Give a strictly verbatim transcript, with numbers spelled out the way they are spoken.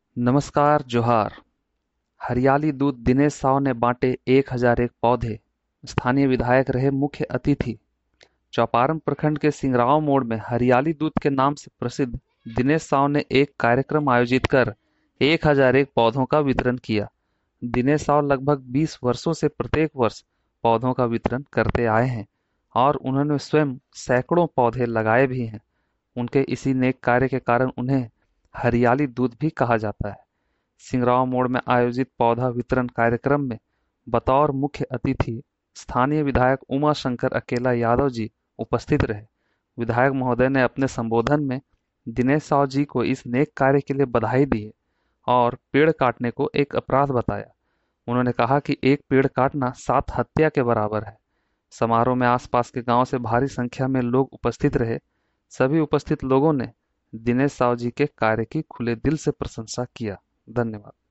नमस्कार जोहार। हरियाली दूत दिनेश साव ने बांटे एक हजार एक पौधे। स्थानीय विधायक रहे मुख्य अतिथि। चौपारण प्रखंड के सिंगराव मोड़ में हरियाली दूत के नाम से प्रसिद्ध दिनेश साव ने एक कार्यक्रम आयोजित कर एक हजार एक पौधों का वितरण किया। दिनेश साव लगभग बीस वर्षों से प्रत्येक वर्ष पौधों का वितरण करते आए हैं और उन्होंने स्वयं सैकड़ों पौधे लगाए भी हैं। उनके इसी नेक कार्य के कारण उन्हें हरियाली दूत भी कहा जाता है। सिंगराव मोड़ में आयोजित पौधा वितरण कार्यक्रम में बतौर मुख्य अतिथि स्थानीय विधायक उमा शंकर अकेला यादव जी उपस्थित रहे। विधायक महोदय ने अपने संबोधन में दिनेश साव जी को इस नेक कार्य के लिए बधाई दी और पेड़ काटने को एक अपराध बताया। उन्होंने कहा कि एक पेड़ काटना सात हत्या के बराबर है। समारोह में आसपास के गांव से भारी संख्या में लोग उपस्थित रहे। सभी उपस्थित लोगों ने दिनेश साव जी के कार्य की खुले दिल से प्रशंसा किया। धन्यवाद।